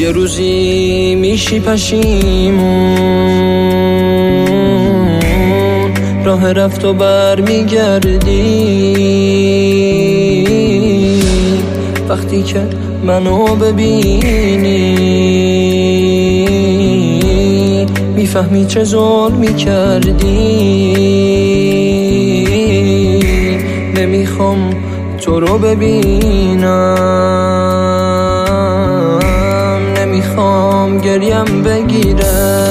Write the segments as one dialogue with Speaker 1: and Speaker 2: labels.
Speaker 1: یه روزی میشی پشیمون، راه رفت و بر میگردی. وقتی که منو ببینی میفهمی چه ظلمی کردی. نمیخوام تو رو ببینم، نمیخوام گریم بگیره.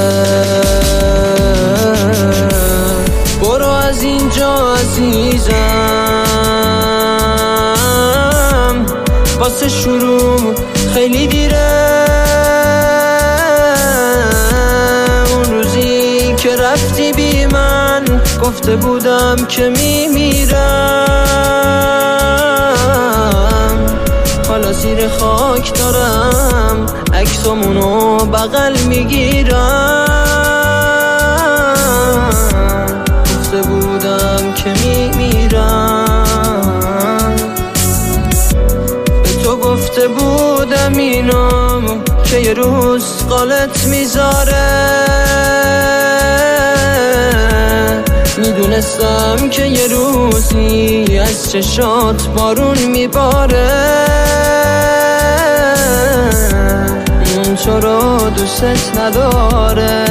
Speaker 1: برو از اینجا عزیزم، واسه شروع خیلی دیره. اون روزی که رفتی بی من گفته بودم که میمیرم. حالا زیر خاک دارم عکسامونو بغل میگیرم. گفته بودم که میمیرم. به تو گفته بودم اینو که یه روز قالت میذاره. میدونستم که یه روزی از چشات بارون میباره. تو رو دوست نداره.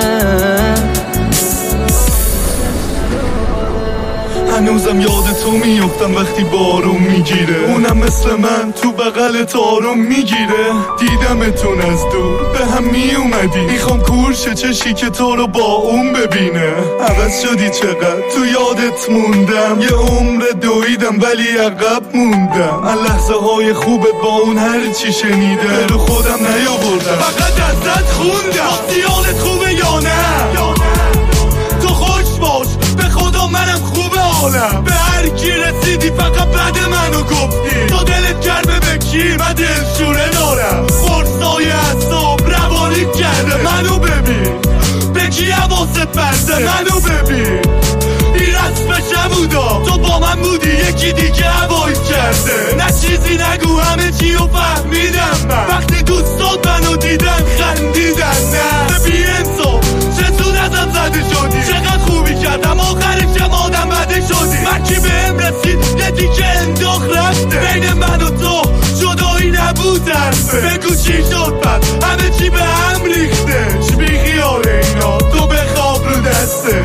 Speaker 2: هنوزم یاد تو میفتم وقتی بارون میگیره. اونم مثل من تو بغلت آروم میگیره. دیدمتون از دور به هم میومدی. میخوام کورش چشی که تو رو با اون ببینه. عوض شدی چقدر تو یادت موندم. یه عمر دویدم ولی عقب موندم. من لحظه های خوبت با اون هر چی شنیده رو خودم نیاوردم. فقط ازت خوندم دیالت خوبه یا نه. تو خوش باش به خدا منم خوبه حالم. به هر کی رسیدی فقط بعد منو گفتی. تو دلت گرمه به کی؟ من دلشوره دارم. فرسای اعصاب روانی کرده منو ببین. به کی حواست پرده منو ببین. این رسمشم بودا تو با من بودی یکی دیگه هوایت کرده. نه چیزی نگو همه چی رو فهمیدم من. وقتی دوستات منو دیدن خندیدن. نه بی انصاف چطور ازم زده شدی. چقدر خوبی کردم آخرشم آدم بده شدی. من کی بهم رسید یه دیگه انداخ رفته. بین من و تو جدایی نبود حرفه. بگو چی شد بعد همه چی به هم ریخته. بی خیال اینا تو بخواب رو دسته.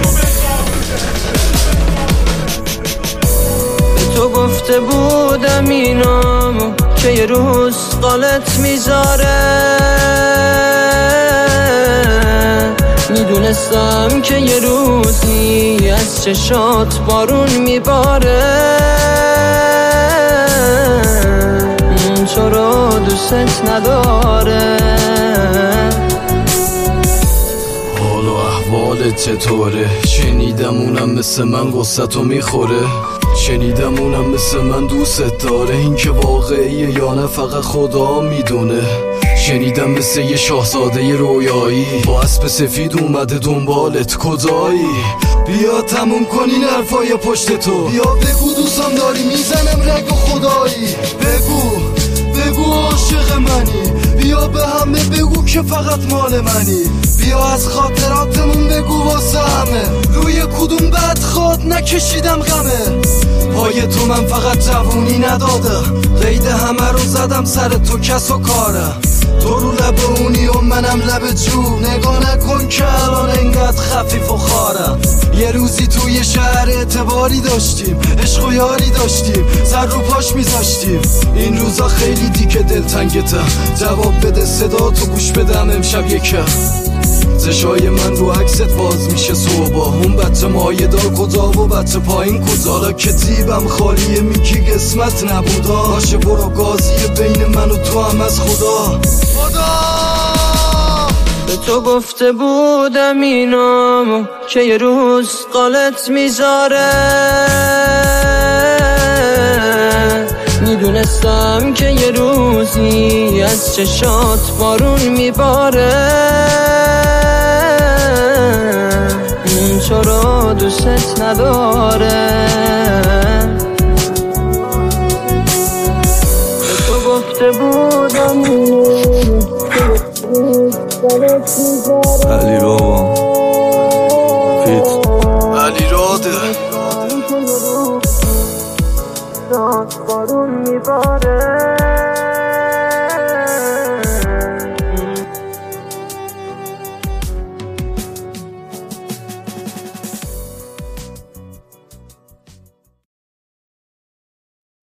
Speaker 1: تو گفته بودم اینو که یه روز قالت میذاره. میدونستم که یه روزی از چشات بارون میباره. تو رو دوست نداره.
Speaker 3: حال و احوالت چطوره؟ شنیدم اونم مثل من قصتو میخوره. شنیدم اونم مثل من دوست داره. این که واقعیه یا نه فقط خدا میدونه. شنیدم مثل یه شاهزاده رویایی با اسب سفید اومده دنبالت. کجایی؟ بیا تموم کنین حرفای پشت تو. بیا بگو دوستم داری میزنم رگ و خدایی. بگو عاشق منی. بیا به همه بگو که فقط مال منی. بیا از خاطراتمون بگو واسه همه. روی کدوم بدخواد نکشیدم غمه. پای تو من فقط جوونی ندادم. قید همه رو زدم سر تو کس و کاره. تو رو لب اونی و منم لب جو. نگاه نکن که الان انقدر خفیف و خارم. یه روزی توی شهر اعتباری داشتیم. عشق و یاری داشتیم. سر رو پاش میذاشتیم. این روزا خیلی دیگه دلتنگتم. جواب بده صدا تو گوش بدم امشب یکم. چشای من رو عکست باز میشه صبح. اون بچه مایه دار کجا و بچه پایین کجا؟ حالا که جیبم خالیه میگی قسمت نبودا. باشه برو گازیه بین من و تو هم از خدا.
Speaker 1: به تو گفته بودم اینو که یه روز قالت میذاره. میدونستم که یه روزی از چشات بارون میباره. تو رو دوست نداره. به تو گفته بودم
Speaker 2: علی بابا فیت
Speaker 3: علی راده
Speaker 1: بارون میباره